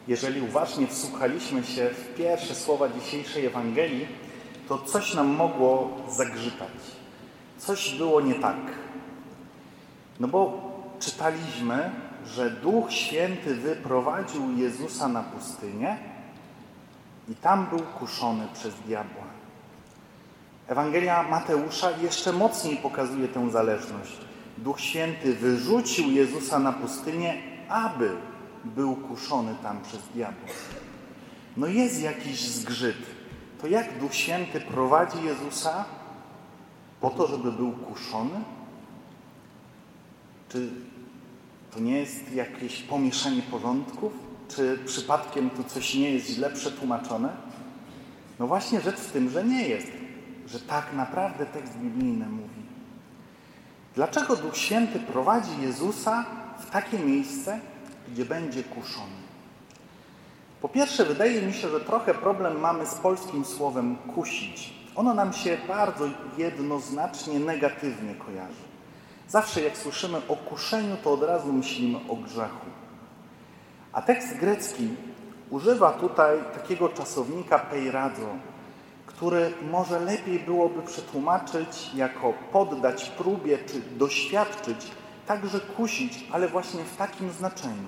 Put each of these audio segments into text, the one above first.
Jeżeli uważnie wsłuchaliśmy się w pierwsze słowa dzisiejszej Ewangelii, to coś nam mogło zagrzytać. Coś było nie tak. No bo czytaliśmy, że Duch Święty wyprowadził Jezusa na pustynię i tam był kuszony przez diabła. Ewangelia Mateusza jeszcze mocniej pokazuje tę zależność. Duch Święty wyrzucił Jezusa na pustynię, aby był kuszony tam przez diabła. No jest jakiś zgrzyt. To jak Duch Święty prowadzi Jezusa po to, żeby był kuszony? Czy to nie jest jakieś pomieszanie porządków? Czy przypadkiem tu coś nie jest źle przetłumaczone? No właśnie rzecz w tym, że nie jest. Że tak naprawdę tekst biblijny mówi. Dlaczego Duch Święty prowadzi Jezusa w takie miejsce, gdzie będzie kuszony? Po pierwsze, wydaje mi się, że trochę problem mamy z polskim słowem kusić. Ono nam się bardzo jednoznacznie negatywnie kojarzy. Zawsze jak słyszymy o kuszeniu, to od razu myślimy o grzechu. A tekst grecki używa tutaj takiego czasownika peiradzo, który może lepiej byłoby przetłumaczyć jako poddać próbie czy doświadczyć, także kusić, ale właśnie w takim znaczeniu.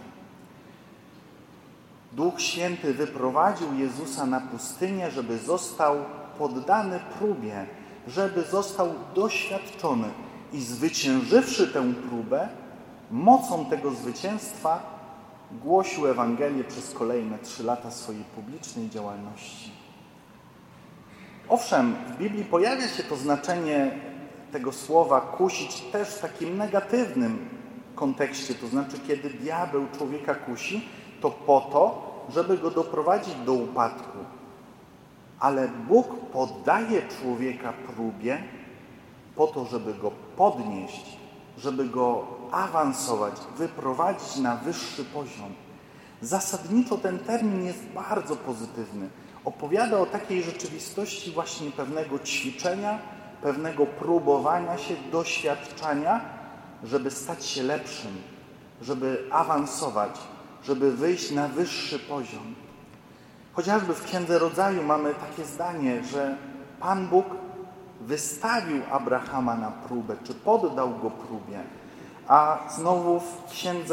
Duch Święty wyprowadził Jezusa na pustynię, żeby został poddany próbie, żeby został doświadczony i zwyciężywszy tę próbę, mocą tego zwycięstwa głosił Ewangelię przez kolejne 3 lata swojej publicznej działalności. Owszem, w Biblii pojawia się to znaczenie tego słowa kusić też w takim negatywnym kontekście, to znaczy kiedy diabeł człowieka kusi, to po to, żeby go doprowadzić do upadku. Ale Bóg poddaje człowieka próbie po to, żeby go podnieść, żeby go awansować, wyprowadzić na wyższy poziom. Zasadniczo ten termin jest bardzo pozytywny. Opowiada o takiej rzeczywistości właśnie pewnego ćwiczenia, pewnego próbowania się, doświadczania, żeby stać się lepszym, żeby awansować, żeby wyjść na wyższy poziom. Chociażby w Księdze Rodzaju mamy takie zdanie, że Pan Bóg wystawił Abrahama na próbę, czy poddał go próbie. A znowu w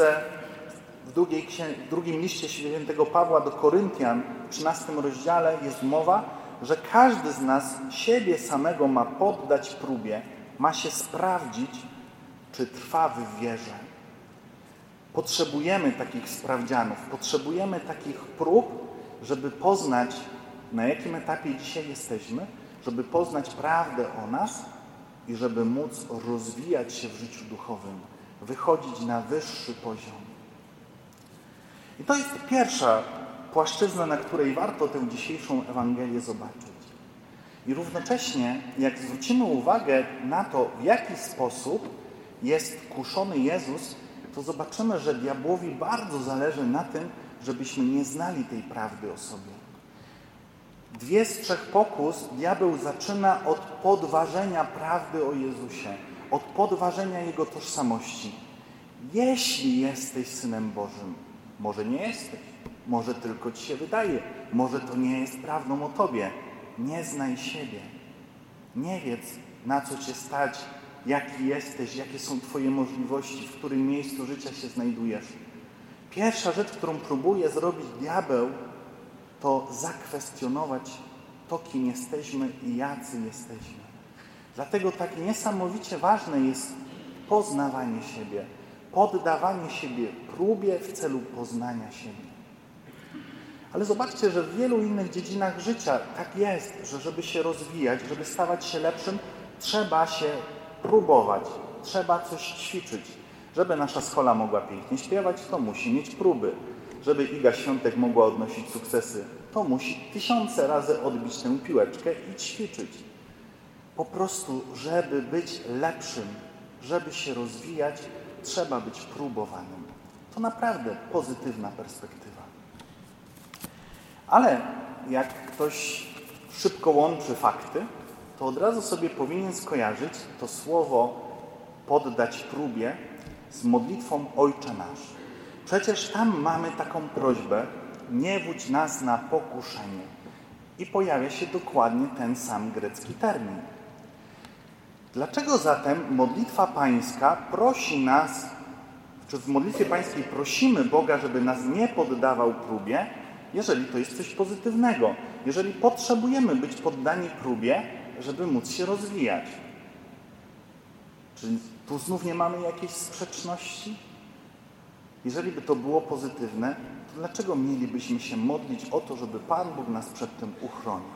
w drugim liście świętego Pawła do Koryntian, w 13 rozdziale jest mowa, że każdy z nas siebie samego ma poddać próbie, ma się sprawdzić, czy trwa w wierze. Potrzebujemy takich sprawdzianów, potrzebujemy takich prób, żeby poznać, na jakim etapie dzisiaj jesteśmy, żeby poznać prawdę o nas i żeby móc rozwijać się w życiu duchowym, wychodzić na wyższy poziom. I to jest pierwsza płaszczyzna, na której warto tę dzisiejszą Ewangelię zobaczyć. I równocześnie, jak zwrócimy uwagę na to, w jaki sposób jest kuszony Jezus, to zobaczymy, że diabłowi bardzo zależy na tym, żebyśmy nie znali tej prawdy o sobie. 2 z 3 pokus diabeł zaczyna od podważenia prawdy o Jezusie, od podważenia Jego tożsamości. Jeśli jesteś Synem Bożym, może nie jesteś, może tylko ci się wydaje, może to nie jest prawdą o Tobie. Nie znaj siebie. Nie wiedz, na co Cię stać, jaki jesteś, jakie są Twoje możliwości, w którym miejscu życia się znajdujesz. Pierwsza rzecz, którą próbuje zrobić diabeł, to zakwestionować to, kim jesteśmy i jacy jesteśmy. Dlatego tak niesamowicie ważne jest poznawanie siebie, poddawanie siebie próbie w celu poznania siebie. Ale zobaczcie, że w wielu innych dziedzinach życia tak jest, że żeby się rozwijać, żeby stawać się lepszym, trzeba się próbować, trzeba coś ćwiczyć. Żeby nasza schola mogła pięknie śpiewać, to musi mieć próby. Żeby Iga Świątek mogła odnosić sukcesy, to musi 1000 razy odbić tę piłeczkę i ćwiczyć. Po prostu, żeby być lepszym, żeby się rozwijać, trzeba być próbowanym. To naprawdę pozytywna perspektywa. Ale jak ktoś szybko łączy fakty, to od razu sobie powinien skojarzyć to słowo poddać próbie z modlitwą Ojcze Nasz. Przecież tam mamy taką prośbę, nie wódź nas na pokuszenie. I pojawia się dokładnie ten sam grecki termin. Dlaczego zatem modlitwa pańska prosi nas, czy w modlitwie pańskiej prosimy Boga, żeby nas nie poddawał próbie, jeżeli to jest coś pozytywnego, jeżeli potrzebujemy być poddani próbie, żeby móc się rozwijać? Czy tu znów nie mamy jakiejś sprzeczności? Jeżeli by to było pozytywne, to dlaczego mielibyśmy się modlić o to, żeby Pan Bóg nas przed tym uchronił?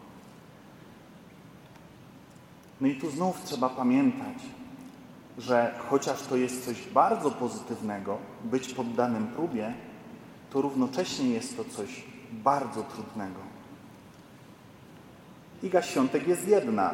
No i tu znów trzeba pamiętać, że chociaż to jest coś bardzo pozytywnego, być poddanym próbie, to równocześnie jest to coś bardzo trudnego. Iga Świątek jest jedna.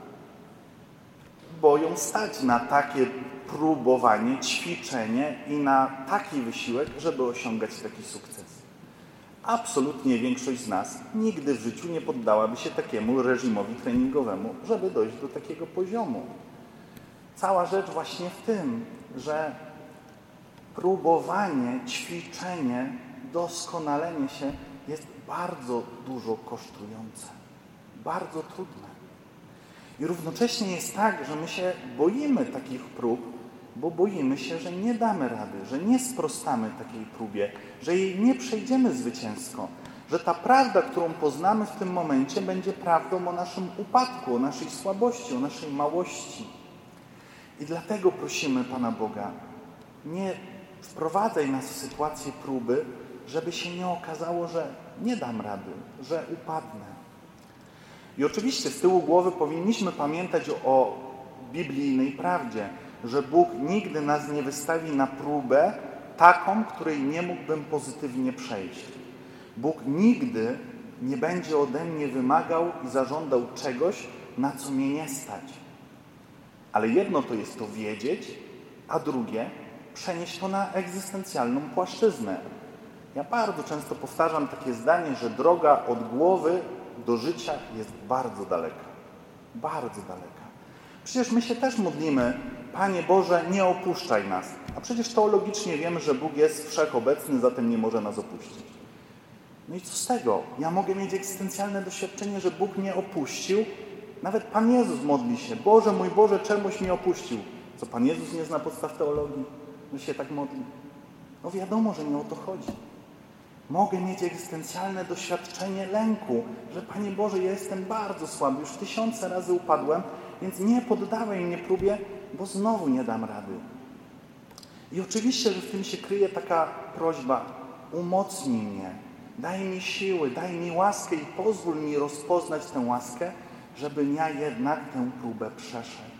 Boją stać na takie próbowanie, ćwiczenie i na taki wysiłek, żeby osiągać taki sukces. Absolutnie większość z nas nigdy w życiu nie poddałaby się takiemu reżimowi treningowemu, żeby dojść do takiego poziomu. Cała rzecz właśnie w tym, że próbowanie, ćwiczenie, doskonalenie się jest bardzo dużo kosztujące, bardzo trudne. I równocześnie jest tak, że my się boimy takich prób, bo boimy się, że nie damy rady, że nie sprostamy takiej próbie, że jej nie przejdziemy zwycięsko, że ta prawda, którą poznamy w tym momencie, będzie prawdą o naszym upadku, o naszej słabości, o naszej małości. I dlatego prosimy Pana Boga, nie wprowadzaj nas w sytuację próby, żeby się nie okazało, że nie dam rady, że upadnę. I oczywiście z tyłu głowy powinniśmy pamiętać o biblijnej prawdzie, że Bóg nigdy nas nie wystawi na próbę taką, której nie mógłbym pozytywnie przejść. Bóg nigdy nie będzie ode mnie wymagał i zażądał czegoś, na co mnie nie stać. Ale jedno to jest to wiedzieć, a drugie przenieść to na egzystencjalną płaszczyznę. Ja bardzo często powtarzam takie zdanie, że droga od głowy do życia jest bardzo daleka. Bardzo daleka. Przecież my się też modlimy, Panie Boże, nie opuszczaj nas. A przecież teologicznie wiemy, że Bóg jest wszechobecny, zatem nie może nas opuścić. No i co z tego? Ja mogę mieć egzystencjalne doświadczenie, że Bóg mnie opuścił. Nawet Pan Jezus modli się. Boże, mój Boże, czemuś mnie opuścił. Co, Pan Jezus nie zna podstaw teologii? Że się tak modli? No wiadomo, że nie o to chodzi. Mogę mieć egzystencjalne doświadczenie lęku, że Panie Boże, ja jestem bardzo słaby, już 1000 razy upadłem, więc nie poddawaj mnie próbie, bo znowu nie dam rady. I oczywiście, że w tym się kryje taka prośba, umocnij mnie, daj mi siły, daj mi łaskę i pozwól mi rozpoznać tę łaskę, żebym ja jednak tę próbę przeszedł.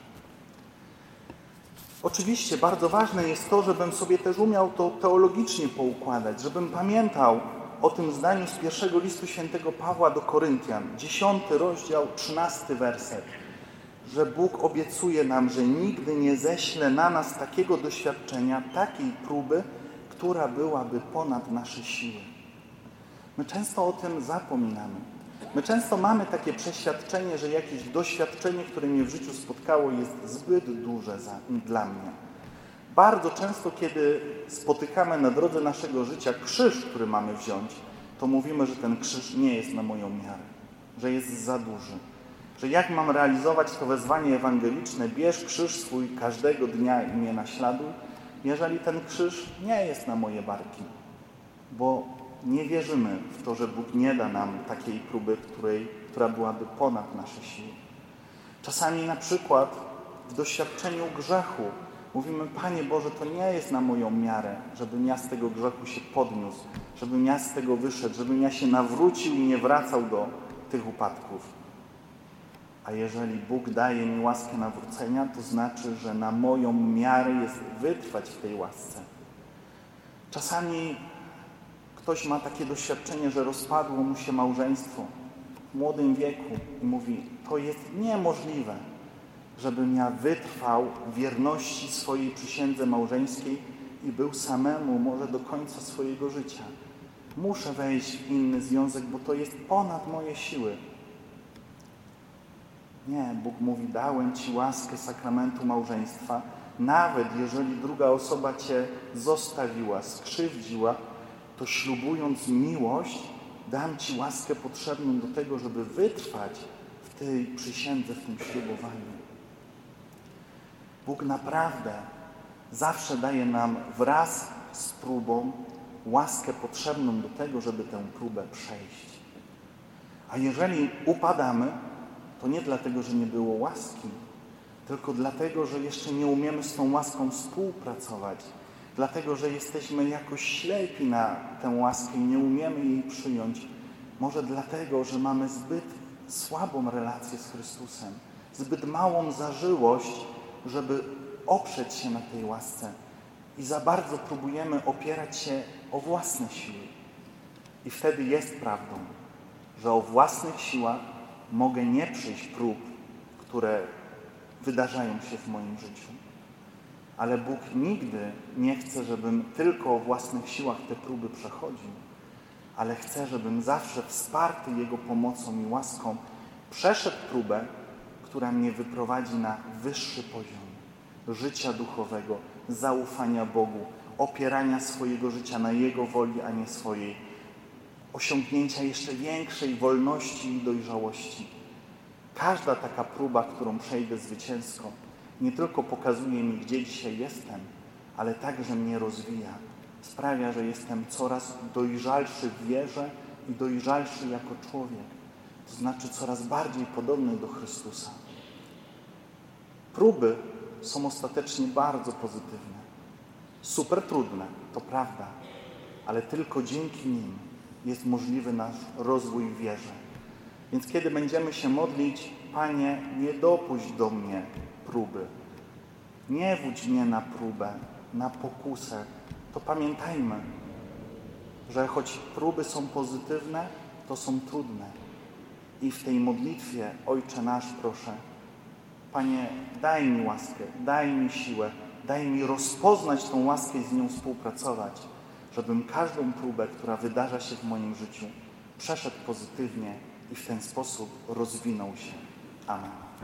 Oczywiście bardzo ważne jest to, żebym sobie też umiał to teologicznie poukładać, żebym pamiętał o tym zdaniu z pierwszego listu świętego Pawła do Koryntian, 10 rozdział, 13 werset, że Bóg obiecuje nam, że nigdy nie ześle na nas takiego doświadczenia, takiej próby, która byłaby ponad nasze siły. My często o tym zapominamy. My często mamy takie przeświadczenie, że jakieś doświadczenie, które mnie w życiu spotkało, jest zbyt duże dla mnie. Bardzo często, kiedy spotykamy na drodze naszego życia krzyż, który mamy wziąć, to mówimy, że ten krzyż nie jest na moją miarę, że jest za duży. Że jak mam realizować to wezwanie ewangeliczne, bierz krzyż swój każdego dnia i mnie naśladuj, jeżeli ten krzyż nie jest na moje barki, bo nie wierzymy w to, że Bóg nie da nam takiej próby, która byłaby ponad nasze siły. Czasami na przykład w doświadczeniu grzechu mówimy, Panie Boże, to nie jest na moją miarę, żebym ja z tego grzechu się podniósł, żebym ja z tego wyszedł, żebym ja się nawrócił i nie wracał do tych upadków. A jeżeli Bóg daje mi łaskę nawrócenia, to znaczy, że na moją miarę jest wytrwać w tej łasce. Czasami ktoś ma takie doświadczenie, że rozpadło mu się małżeństwo w młodym wieku i mówi, to jest niemożliwe, żebym ja wytrwał w wierności swojej przysiędze małżeńskiej i był samemu może do końca swojego życia. Muszę wejść w inny związek, bo to jest ponad moje siły. Nie, Bóg mówi, dałem Ci łaskę sakramentu małżeństwa, nawet jeżeli druga osoba Cię zostawiła, skrzywdziła, to ślubując miłość, dam Ci łaskę potrzebną do tego, żeby wytrwać w tej przysiędze, w tym ślubowaniu. Bóg naprawdę zawsze daje nam wraz z próbą łaskę potrzebną do tego, żeby tę próbę przejść. A jeżeli upadamy, to nie dlatego, że nie było łaski, tylko dlatego, że jeszcze nie umiemy z tą łaską współpracować, dlatego, że jesteśmy jakoś ślepi na tę łaskę i nie umiemy jej przyjąć. Może dlatego, że mamy zbyt słabą relację z Chrystusem, zbyt małą zażyłość, żeby oprzeć się na tej łasce i za bardzo próbujemy opierać się o własne siły. I wtedy jest prawdą, że o własnych siłach mogę nie przyjść prób, które wydarzają się w moim życiu. Ale Bóg nigdy nie chce, żebym tylko o własnych siłach te próby przechodził, ale chce, żebym zawsze wsparty Jego pomocą i łaską przeszedł próbę, która mnie wyprowadzi na wyższy poziom życia duchowego, zaufania Bogu, opierania swojego życia na Jego woli, a nie swojej, osiągnięcia jeszcze większej wolności i dojrzałości. Każda taka próba, którą przejdę zwycięsko, nie tylko pokazuje mi, gdzie dzisiaj jestem, ale także mnie rozwija. Sprawia, że jestem coraz dojrzalszy w wierze i dojrzalszy jako człowiek. To znaczy coraz bardziej podobny do Chrystusa. Próby są ostatecznie bardzo pozytywne. Super trudne, to prawda, ale tylko dzięki nim jest możliwy nasz rozwój w wierze. Więc kiedy będziemy się modlić, Panie, nie dopuść do mnie próby, nie wódź mnie na próbę, na pokusę, to pamiętajmy, że choć próby są pozytywne, to są trudne. I w tej modlitwie, Ojcze nasz, proszę, Panie, daj mi łaskę, daj mi siłę, daj mi rozpoznać tą łaskę i z nią współpracować, żebym każdą próbę, która wydarza się w moim życiu, przeszedł pozytywnie i w ten sposób rozwinął się. Amen.